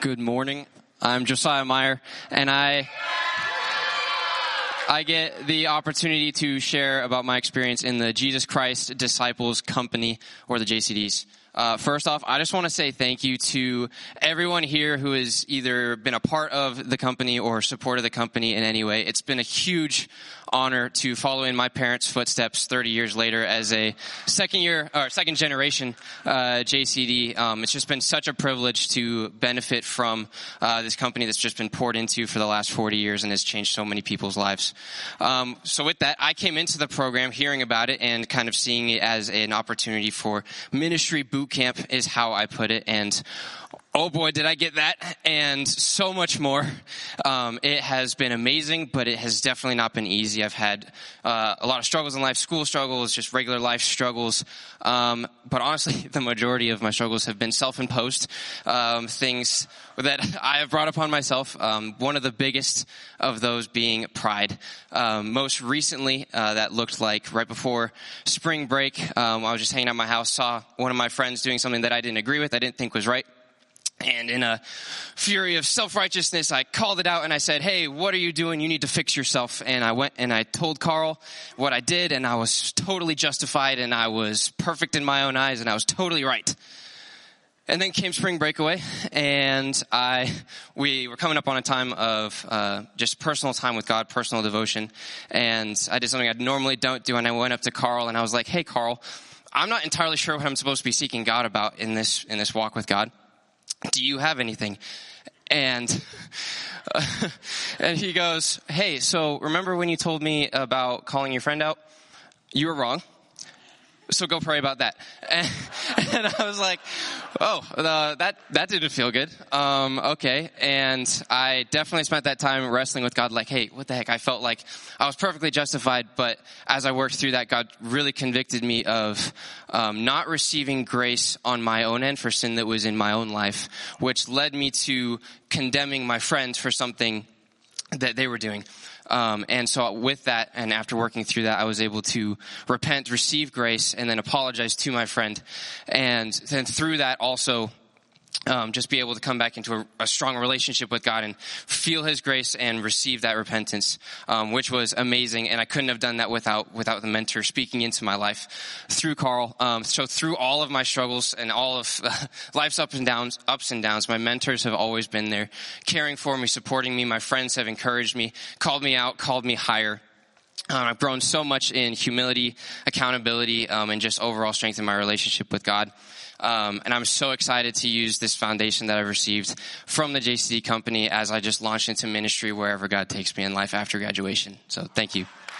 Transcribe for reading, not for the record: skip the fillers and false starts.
Good morning. I'm Josiah Meyer, and I get the opportunity to share about my experience in the Jesus Christ Disciples Company, or the JCDs. First off, I just want to say thank you to everyone here who has either been a part of the company or supported the company in any way. It's been a huge honor to follow in my parents' footsteps 30 years later as a second generation JCD. It's just been such a privilege to benefit from this company that's just been poured into for the last 40 years and has changed so many people's lives. So with that, I came into the program hearing about it and kind of seeing it as an opportunity for ministry boot camp is how I put it. And oh boy, did I get that and so much more. It has been amazing, but it has definitely not been easy. I've had a lot of struggles in life, school struggles, just regular life struggles. But honestly, the majority of my struggles have been self-imposed things that I have brought upon myself. One of the biggest of those being pride. Most recently, that looked like right before spring break. I was just hanging out at my house, saw one of my friends doing something that I didn't agree with, I didn't think was right. And in a fury of self-righteousness, I called it out and I said, hey, what are you doing? You need to fix yourself. And I went and I told Carl what I did, and I was totally justified, and I was perfect in my own eyes, and I was totally right. And then came spring breakaway, and we were coming up on a time of just personal time with God, personal devotion. And I did something I normally don't do, and I went up to Carl and I was like, hey, Carl, I'm not entirely sure what I'm supposed to be seeking God about in this walk with God. Do you have anything? And he goes, hey, so remember when you told me about calling your friend out? You were wrong. So go pray about that. And I was like, oh, that didn't feel good. Okay. And I definitely spent that time wrestling with God, like, hey, what the heck? I felt like I was perfectly justified, but as I worked through that, God really convicted me of not receiving grace on my own end for sin that was in my own life, which led me to condemning my friends for something that they were doing. And so with that, and after working through that, I was able to repent, receive grace, and then apologize to my friend. And then through that also, just be able to come back into a strong relationship with God and feel His grace and receive that repentance, which was amazing. And I couldn't have done that without the mentor speaking into my life through Carl. So through all of my struggles and all of life's ups and downs, my mentors have always been there, caring for me, supporting me. My friends have encouraged me, called me out, called me higher. I've grown so much in humility, accountability, and just overall strength in my relationship with God. And I'm so excited to use this foundation that I've received from the JCD company as I just launch into ministry wherever God takes me in life after graduation. So thank you.